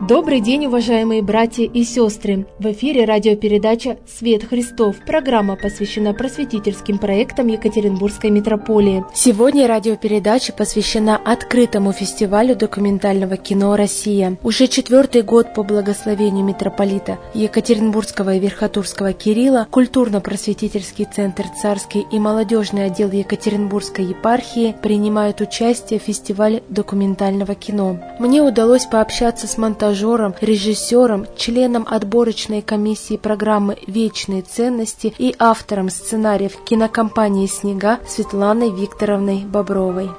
Добрый день, уважаемые братья и сестры! В эфире радиопередача «Свет Христов». Программа посвящена просветительским проектам Екатеринбургской митрополии. Сегодня радиопередача посвящена открытому фестивалю документального кино «Россия». Уже 4-й год по благословению митрополита Екатеринбургского и Верхотурского Кирилла культурно-просветительский центр «Царский» и молодежный отдел Екатеринбургской епархии принимают участие в фестивале документального кино. Мне удалось пообщаться с монтажером, режиссером, членом отборочной комиссии программы «Вечные ценности» и автором сценариев кинокомпании «Снега» Светланой Викторовной Бобровой.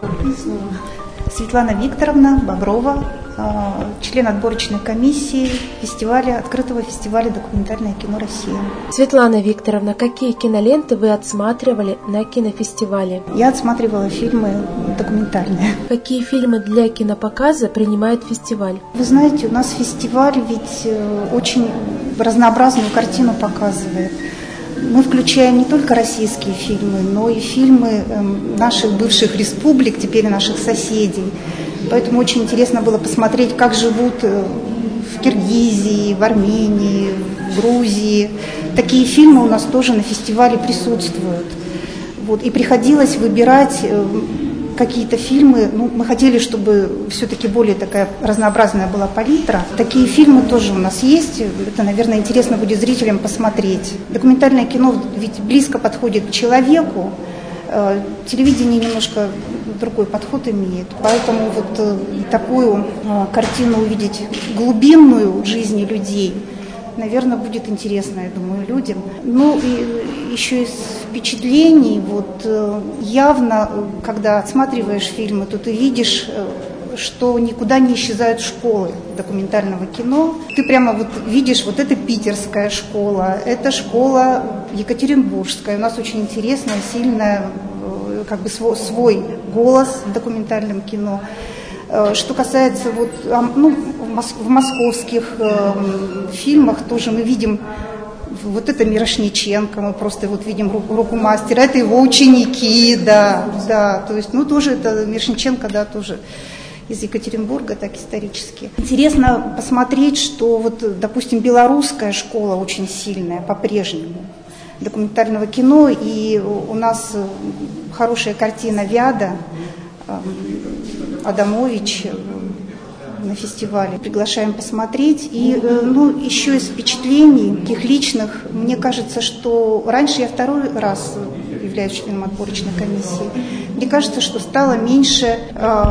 Светлана Викторовна Боброва, член отборочной комиссии открытого фестиваля «Документальное кино Россия». Светлана Викторовна, какие киноленты вы отсматривали на кинофестивале? Я отсматривала фильмы документальные. Какие фильмы для кинопоказа принимает фестиваль? Вы знаете, у нас фестиваль ведь очень разнообразную картину показывает. Мы включаем не только российские фильмы, но и фильмы наших бывших республик, теперь наших соседей. Поэтому очень интересно было посмотреть, как живут в Киргизии, в Армении, в Грузии. Такие фильмы у нас тоже на фестивале присутствуют. И приходилось выбирать какие-то фильмы. Мы хотели, чтобы все-таки более такая разнообразная была палитра. Такие фильмы тоже у нас есть. Это, наверное, интересно будет зрителям посмотреть. Документальное кино ведь близко подходит к человеку. Телевидение немножко другой подход имеет. Поэтому такую картину увидеть глубинную в жизни людей, наверное, будет интересно, я думаю, людям. И еще из впечатлений, явно, когда отсматриваешь фильмы, то ты видишь, что никуда не исчезают школы документального кино. Ты прямо видишь, это питерская школа, это школа екатеринбургская. У нас очень интересная, сильная, свой голос в документальном кино. Что касается в московских фильмах тоже мы видим это Мирошниченко, мы просто видим руку мастера, это его ученики, да, то есть, тоже это Мирошниченко, да, тоже из Екатеринбурга, так исторически. Интересно посмотреть, что допустим, белорусская школа очень сильная по-прежнему документального кино, и у нас хорошая картина «Виада», Адамович на фестивале. Приглашаем посмотреть. И еще из впечатлений таких личных, мне кажется, что раньше я второй раз являюсь членом отборочной комиссии. Мне кажется, что стало меньше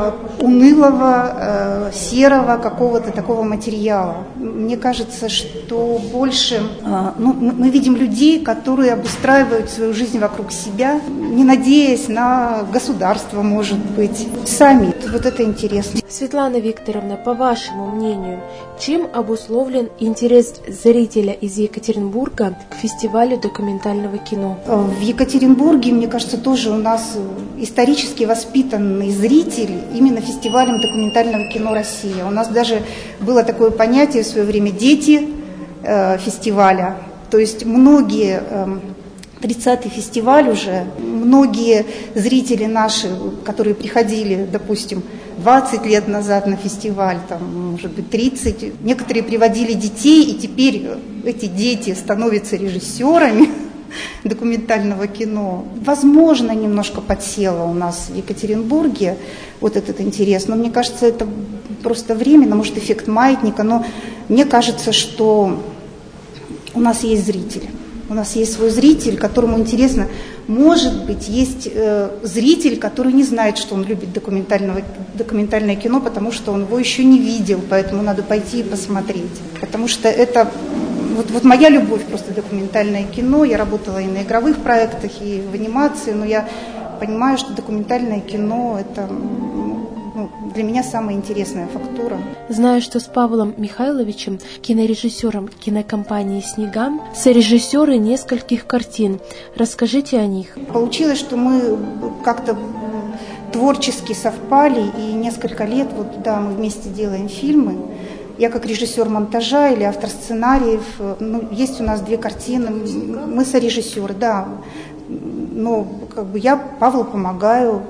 унылого, серого какого-то такого материала. Мне кажется, что больше мы видим людей, которые обустраивают свою жизнь вокруг себя, не надеясь на государство, может быть, сами. Это интересно. Светлана Викторовна, по вашему мнению, чем обусловлен интерес зрителя из Екатеринбурга к фестивалю документального кино? В Екатеринбурге, мне кажется, тоже у нас исторически воспитанный зритель именно фестивалем документального кино «Россия». У нас даже было такое понятие в свое время «дети фестиваля». То есть многие, 30-й фестиваль уже, многие зрители наши, которые приходили, допустим, 20 лет назад на фестиваль, может быть, 30, некоторые приводили детей, и теперь эти дети становятся режиссерами документального кино. Возможно, немножко подсело у нас в Екатеринбурге этот интерес, но мне кажется, это просто временно, может, эффект маятника, но мне кажется, что у нас есть зритель. У нас есть свой зритель, которому интересно. Может быть, есть зритель, который не знает, что он любит документальное кино, потому что он его еще не видел, поэтому надо пойти и посмотреть. Потому что это моя любовь просто документальное кино. Я работала и на игровых проектах, и в анимации, но я понимаю, что документальное кино – это для меня самая интересная фактура. Знаю, что с Павлом Михайловичем, кинорежиссером кинокомпании «Снега», сорежиссеры нескольких картин. Расскажите о них. Получилось, что мы как-то творчески совпали, и несколько лет мы вместе делаем фильмы. Я как режиссер монтажа или автор сценариев. Есть у нас 2 картины. Мы сорежиссеры, да. Но я Павлу помогаю.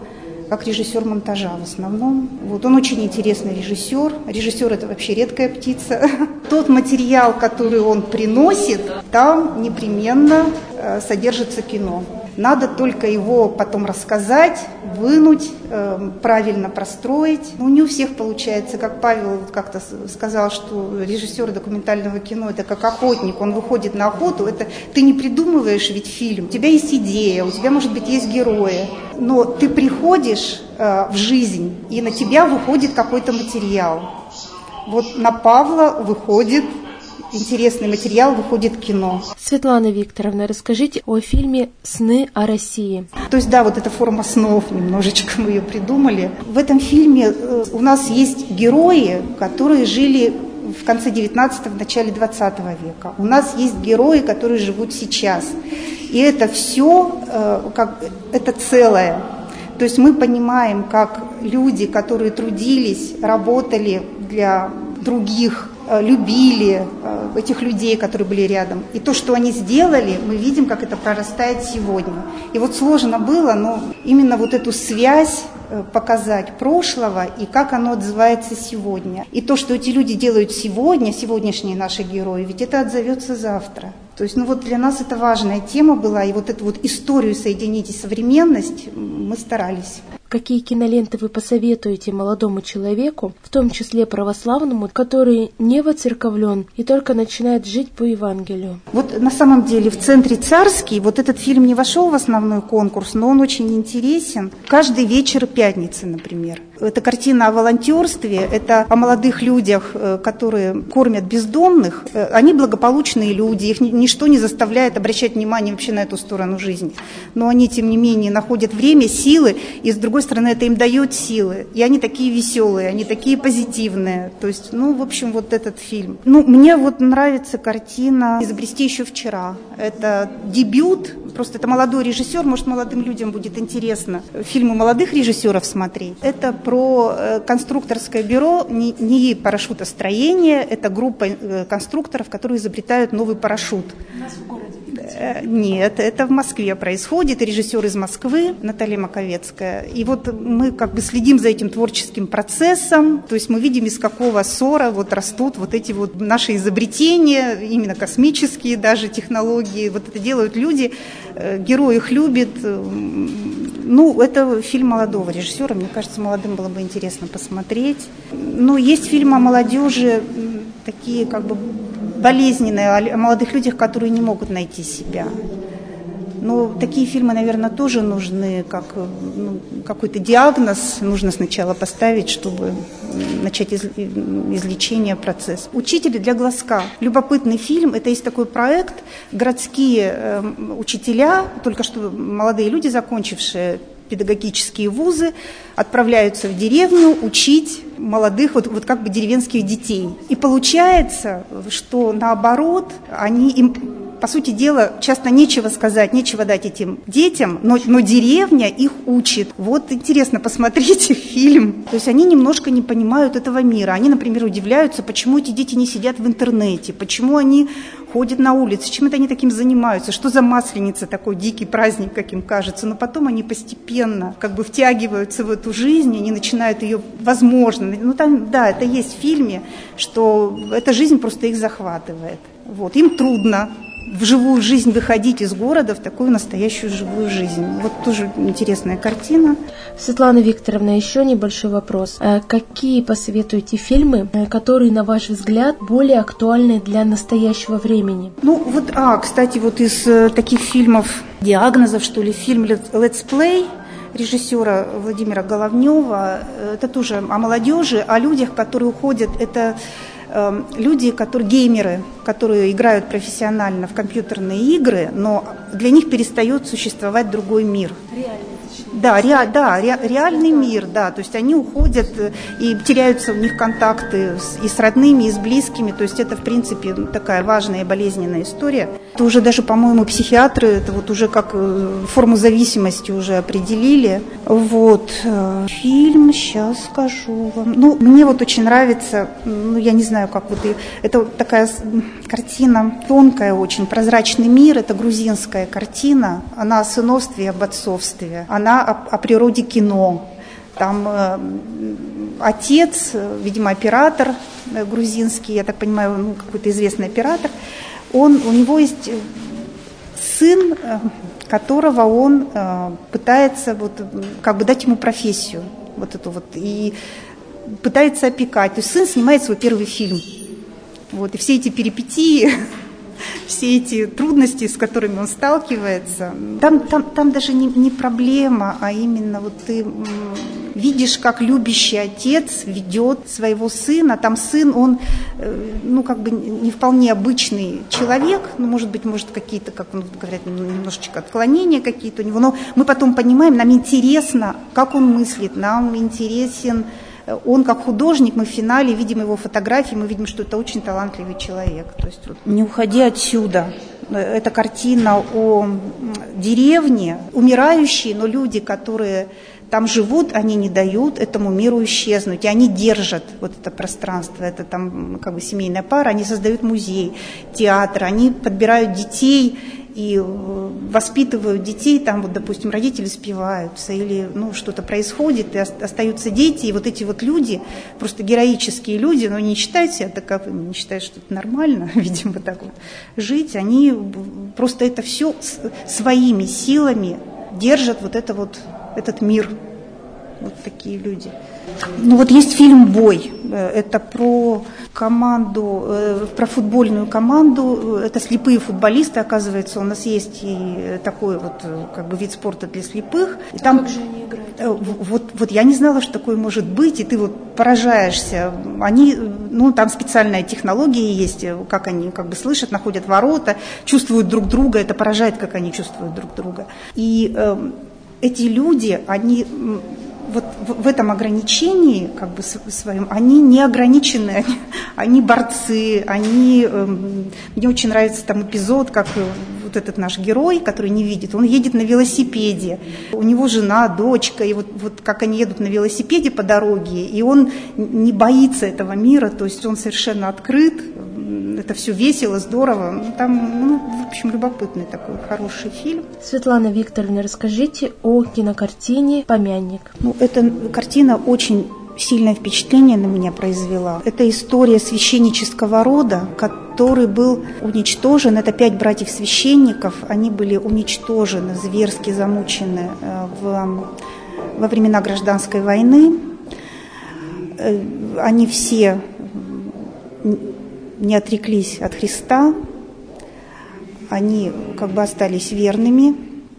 как режиссер монтажа в основном. Вот он очень интересный режиссер. Режиссер – это вообще редкая птица. Тот материал, который он приносит, там непременно содержится кино. Надо только его потом рассказать, вынуть, правильно простроить. Но не у всех получается, как Павел как-то сказал, что режиссер документального кино – это как охотник, он выходит на охоту, это ты не придумываешь ведь фильм, у тебя есть идея, у тебя, может быть, есть герои, но ты приходишь в жизнь, и на тебя выходит какой-то материал. Вот на Павла выходит интересный материал, выходит кино. Светлана Викторовна, расскажите о фильме «Сны о России». То есть, да, вот эта форма снов, немножечко мы ее придумали. В этом фильме у нас есть герои, которые жили в конце 19-го, в начале 20 века. У нас есть герои, которые живут сейчас. И это все, это целое. То есть мы понимаем, как люди, которые трудились, работали для других, любили этих людей, которые были рядом. И то, что они сделали, мы видим, как это прорастает сегодня. И вот сложно было, но именно вот эту связь показать прошлого и как оно отзывается сегодня. И то, что эти люди делают сегодня, сегодняшние наши герои, ведь это отзовется завтра. То есть, вот для нас это важная тема была, и вот эту вот историю соединить и современность мы старались. Какие киноленты вы посоветуете молодому человеку, в том числе православному, который не воцерковлен и только начинает жить по Евангелию? Вот на самом деле в «Центре Царский» вот этот фильм не вошел в основной конкурс, но он очень интересен. «Каждый вечер пятницы», например. Это картина о волонтерстве, это о молодых людях, которые кормят бездомных. Они благополучные люди, их ничто не заставляет обращать внимание вообще на эту сторону жизни. Но они, тем не менее, находят время, силы, и, с другой стороны, это им дает силы. И они такие веселые, они такие позитивные. То есть, в общем, вот этот фильм. Мне вот нравится картина «Изобрести еще вчера». Это дебют, просто это молодой режиссер, может, молодым людям будет интересно фильмы молодых режиссеров смотреть. Это про конструкторское бюро НИИ парашютостроения. Это группа конструкторов, которые изобретают новый парашют. У нас в городе. Нет, это в Москве происходит. Режиссер из Москвы Наталья Маковецкая. И вот мы следим за этим творческим процессом. То есть мы видим, из какого ссора растут вот эти вот наши изобретения, именно космические даже технологии. Вот это делают люди, герой их любит. Это фильм молодого режиссера. Мне кажется, молодым было бы интересно посмотреть. Есть фильмы о молодежи, такие болезненные, о молодых людях, которые не могут найти себя. Такие фильмы, наверное, тоже нужны, какой-то диагноз нужно сначала поставить, чтобы начать излечение, процесс. «Учители для глазка». Любопытный фильм. Это есть такой проект. Городские учителя, только что молодые люди, закончившие педагогические вузы, отправляются в деревню учить молодых, деревенских детей. И получается, что наоборот, им, по сути дела, часто нечего сказать, нечего дать этим детям, но деревня их учит. Вот интересно, посмотрите фильм. То есть они немножко не понимают этого мира. Они, например, удивляются, почему эти дети не сидят в интернете, почему они ходят на улице, чем это они таким занимаются, что за Масленица, такой дикий праздник, как им кажется. Но потом они постепенно втягиваются в эту жизнь, они начинают ее, возможно, это есть в фильме, что эта жизнь просто их захватывает. Им трудно в живую жизнь выходить из города, в такую настоящую живую жизнь. Тоже интересная картина. Светлана Викторовна, еще небольшой вопрос. Какие посоветуете фильмы, которые, на ваш взгляд, более актуальны для настоящего времени? Кстати, из таких фильмов, диагнозов, фильм «Let's Play» режиссера Владимира Головнева. Это тоже о молодежи, о людях, которые уходят. Это люди, геймеры, которые играют профессионально в компьютерные игры, но для них перестает существовать другой мир. Реальный мир, да, то есть они уходят и теряются у них контакты и с родными, и с близкими, то есть это, в принципе, такая важная и болезненная история. Это уже даже, по-моему, психиатры это уже как форму зависимости уже определили. Фильм, сейчас скажу вам. Мне очень нравится, я не знаю, это такая картина тонкая очень, «Прозрачный мир», это грузинская картина, она о сыновстве и об отцовстве, она о природе кино. Там отец, видимо, оператор грузинский, я так понимаю, какой-то известный оператор. У него есть сын, которого он пытается дать ему профессию, и пытается опекать. То есть сын снимает свой первый фильм. И все эти перипетии, все эти трудности, с которыми он сталкивается, там даже не проблема, а именно ты видишь, как любящий отец ведет своего сына. Там сын, он не вполне обычный человек, может какие-то, как говорят, немножечко отклонения какие-то у него, но мы потом понимаем, нам интересно, как он мыслит, нам интересен он как художник, мы в финале видим его фотографии, мы видим, что это очень талантливый человек. То есть «Не уходи отсюда». Это картина о деревне, умирающие, но люди, которые там живут, они не дают этому миру исчезнуть, и они держат это пространство, это там семейная пара, они создают музей, театр, они подбирают детей и воспитывают детей, там допустим, родители спиваются, или что-то происходит, и остаются дети, и эти люди, просто героические люди, но не считают себя таковыми, не считают, что это нормально, видимо, так жить, они просто это все своими силами держат этот мир. Такие люди. Есть фильм «Бой». Это про команду, про футбольную команду. Это слепые футболисты, оказывается. У нас есть и такой вид спорта для слепых. И там, как же они играют? Я не знала, что такое может быть, и ты поражаешься. Они, там специальная технология есть, как они слышат, находят ворота, чувствуют друг друга. Это поражает, как они чувствуют друг друга. И эти люди, они в этом ограничении своем, они не ограничены, они борцы, мне очень нравится там эпизод, как этот наш герой, который не видит, он едет на велосипеде, у него жена, дочка, и как они едут на велосипеде по дороге, и он не боится этого мира, то есть он совершенно открыт, это все весело, здорово. Там, в общем, любопытный такой, хороший фильм. Светлана Викторовна, расскажите о кинокартине «Помянник». Эта картина очень сильное впечатление на меня произвела. Это история священнического рода, который был уничтожен. Это 5 братьев-священников. Они были уничтожены, зверски замучены во времена гражданской войны. Они все не отреклись от Христа, они остались верными.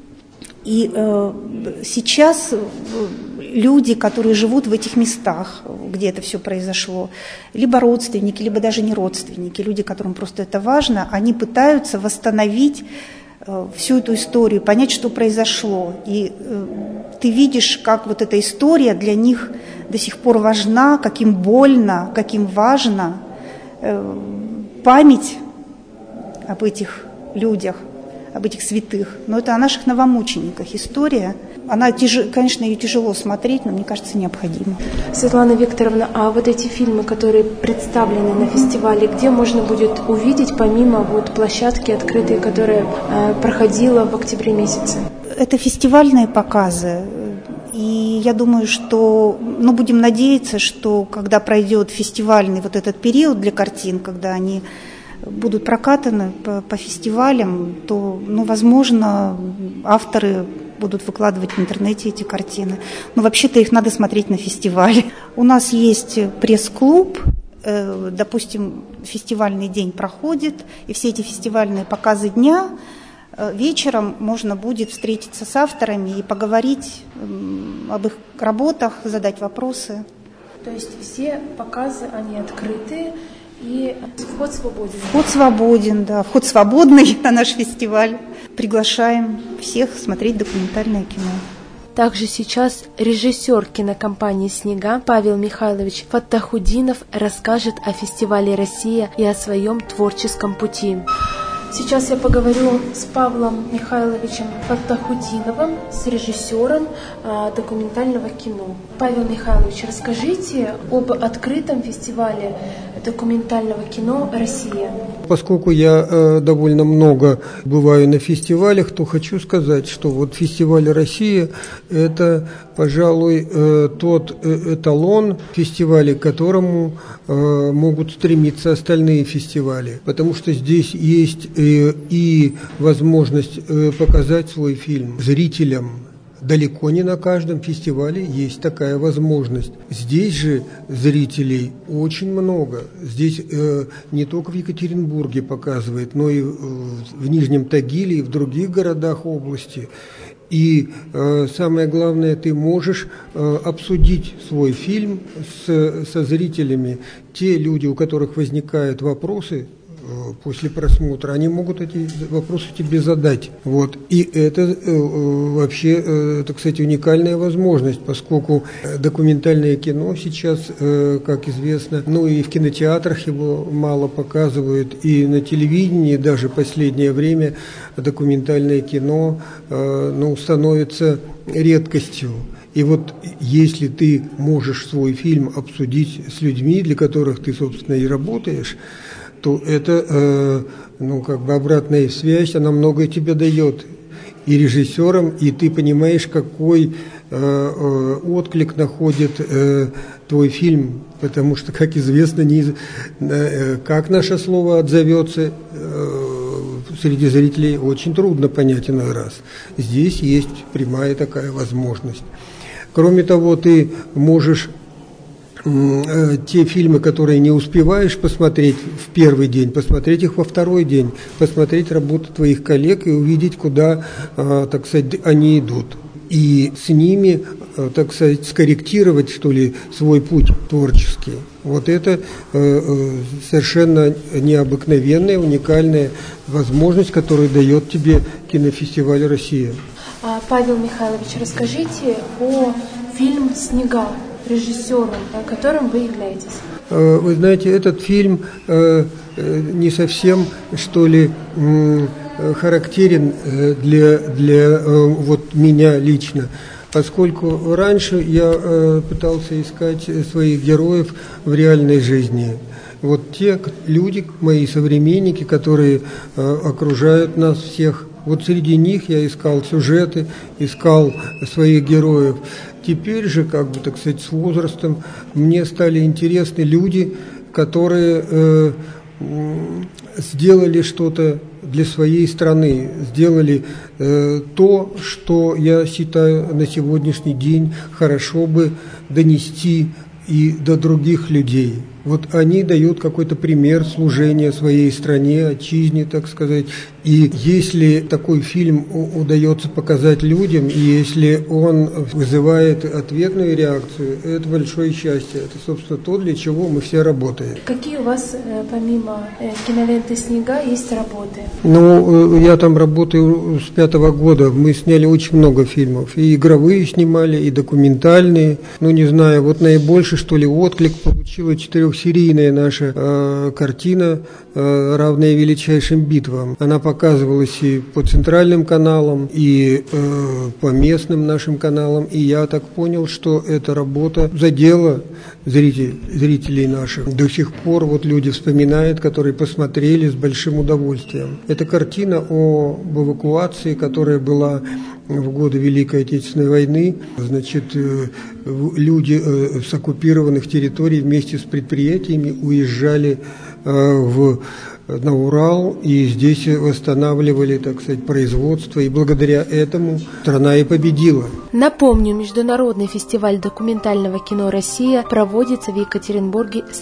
И сейчас люди, которые живут в этих местах, где это все произошло, либо родственники, либо даже не родственники, люди, которым просто это важно, они пытаются восстановить всю эту историю, понять, что произошло. И ты видишь, как эта история для них до сих пор важна, как им больно, как им важно память об этих людях, об этих святых. Но это о наших новомучениках история. Она, конечно, ее тяжело смотреть, но, мне кажется, необходимо. Светлана Викторовна, а эти фильмы, которые представлены на фестивале, где можно будет увидеть, помимо площадки открытой, которая проходила в октябре месяце? Это фестивальные показы. И я думаю, что, будем надеяться, что когда пройдет фестивальный этот период для картин, когда они будут прокатаны по фестивалям, то, возможно, авторы будут выкладывать в интернете эти картины. Но вообще-то их надо смотреть на фестивале. У нас есть пресс-клуб, допустим, фестивальный день проходит, и все эти фестивальные показы дня вечером можно будет встретиться с авторами и поговорить об их работах, задать вопросы. То есть все показы, они открытые, и вход свободен? Вход свободен, да. Вход свободный на наш фестиваль. Приглашаем всех смотреть документальное кино. Также сейчас режиссер кинокомпании «Снега» Павел Михайлович Фаттахудинов расскажет о фестивале «Россия» и о своем творческом пути. Сейчас я поговорю с Павлом Михайловичем Фаттахудиновым, с режиссером документального кино. Павел Михайлович, расскажите об открытом фестивале документального кино «Россия». Поскольку я довольно много бываю на фестивалях, то хочу сказать, что вот фестиваль «Россия» – это, пожалуй, тот эталон фестиваля, к которому могут стремиться остальные фестивали. Потому что здесь есть и возможность показать свой фильм зрителям. Далеко не на каждом фестивале есть такая возможность. Здесь же зрителей очень много. Здесь не только в Екатеринбурге показывают, но и в Нижнем Тагиле, и в других городах области. И самое главное, ты можешь обсудить свой фильм со зрителями. Те люди, у которых возникают вопросы после просмотра, они могут эти вопросы тебе задать. Вот. И это вообще, так сказать, уникальная возможность, поскольку документальное кино сейчас, как известно, и в кинотеатрах его мало показывают, и на телевидении даже последнее время документальное кино становится редкостью. И вот если ты можешь свой фильм обсудить с людьми, для которых ты, собственно, и работаешь, то это, обратная связь, она многое тебе дает и режиссерам, и ты понимаешь, какой отклик находит твой фильм, потому что, как известно, как наше слово отзовется среди зрителей, очень трудно понять иной раз. Здесь есть прямая такая возможность. Кроме того, ты можешь те фильмы, которые не успеваешь посмотреть в первый день, посмотреть их во второй день, посмотреть работу твоих коллег и увидеть, куда, так сказать, они идут. И с ними, так сказать, скорректировать, что ли, свой путь творческий. Вот это совершенно необыкновенная, уникальная возможность, которую дает тебе кинофестиваль «Россия». Павел Михайлович, расскажите о фильме «Снега», режиссером, которым вы являетесь. Вы знаете, этот фильм не совсем, что ли, характерен для вот меня лично, поскольку раньше я пытался искать своих героев в реальной жизни. Вот те люди, мои современники, которые окружают нас всех, вот среди них я искал сюжеты, искал своих героев. Теперь же, так сказать, с возрастом мне стали интересны люди, которые сделали что-то для своей страны, сделали то, что я считаю на сегодняшний день хорошо бы донести и до других людей. Вот они дают какой-то пример служения своей стране, отчизне, так сказать. И если такой фильм удается показать людям, и если он вызывает ответную реакцию, это большое счастье. Это, собственно, то, для чего мы все работаем. Какие у вас, помимо киноленты «Снега», есть работы? Я там работаю с 5-го года. Мы сняли очень много фильмов. И игровые снимали, и документальные. Не знаю, вот наибольший, что ли, отклик получила 4-серийная наша картина, равная величайшим битвам. Она показывалась и по центральным каналам, и по местным нашим каналам. И я так понял, что эта работа задела зрителей наших. До сих пор вот люди вспоминают, которые посмотрели с большим удовольствием. Это картина об эвакуации, которая была в годы Великой Отечественной войны. Значит, люди с оккупированных территорий вместе с предприятиями уезжали на Урал, и здесь восстанавливали, так сказать, производство, и благодаря этому страна и победила. Напомню, Международный фестиваль документального кино «Россия» проводится в Екатеринбурге с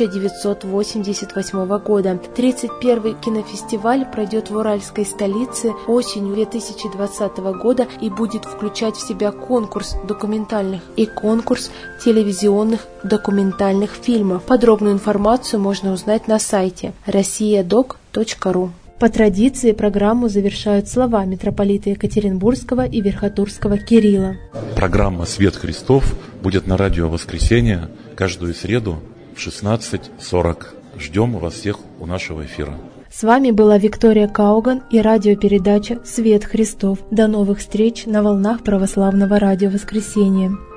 1988 года. 31-й кинофестиваль пройдет в уральской столице осенью 2020 года и будет включать в себя конкурс документальных и конкурс телевизионных документальных фильмов. Подробную информацию можно узнать на сайте россияdoc.ру. По традиции программу завершают слова митрополита Екатеринбургского и Верхотурского Кирилла. Программа «Свет Христов» будет на радио «Воскресенье» каждую среду в 16:40. Ждем вас всех у нашего эфира. С вами была Виктория Кауган и радиопередача «Свет Христов». До новых встреч на волнах православного радио «Воскресенье».